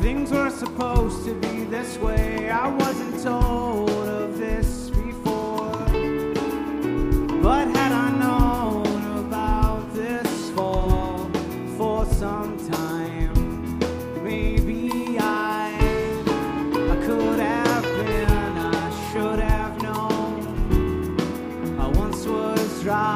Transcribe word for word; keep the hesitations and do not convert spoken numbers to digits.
Things were supposed to be this way. I wasn't told of this before, but had I known about this fall for some time, maybe I, I could have been, I should have known. I once was dry.